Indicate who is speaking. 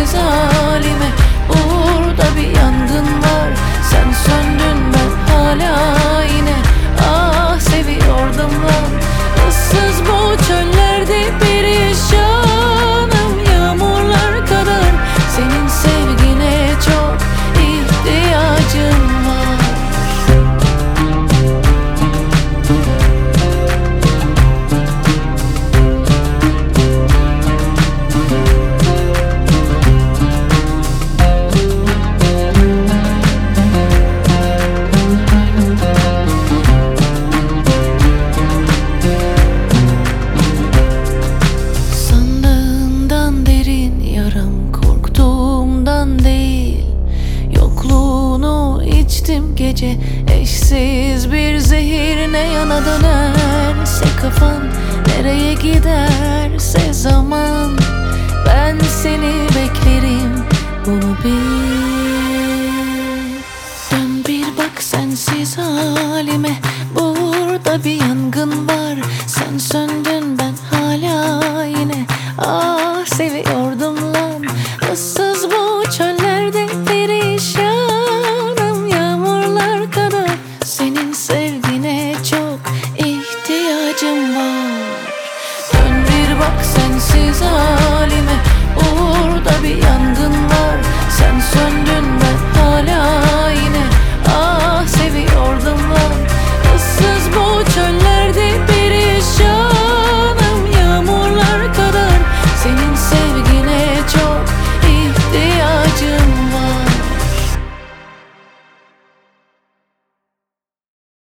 Speaker 1: sensiz halime. Burada bir yangın var, sen söndün ben hala yine. Ah seviyordum lan, ıssız bu çöllerde perişanım. Yağmurlar kadar senin sevgine çok ihtiyacım var. Sandığından derin yaram, korktuğumdan değil. Yokluğunu içtim gece, eşsiz bir zehir. Ne yana dönerse kafan, nereye giderse zaman, ben seni beklerim, bunu bil. Dön bir bak sensiz halime, burada bir yangın var, sen söndün ben hala yine. Ah seviyordum lan, ıssız bu çöllerde perişanım. Yağmurlar kadar senin sevgine çok ihtiyacım var. Dön bir bak sensiz halime, burada bir yangın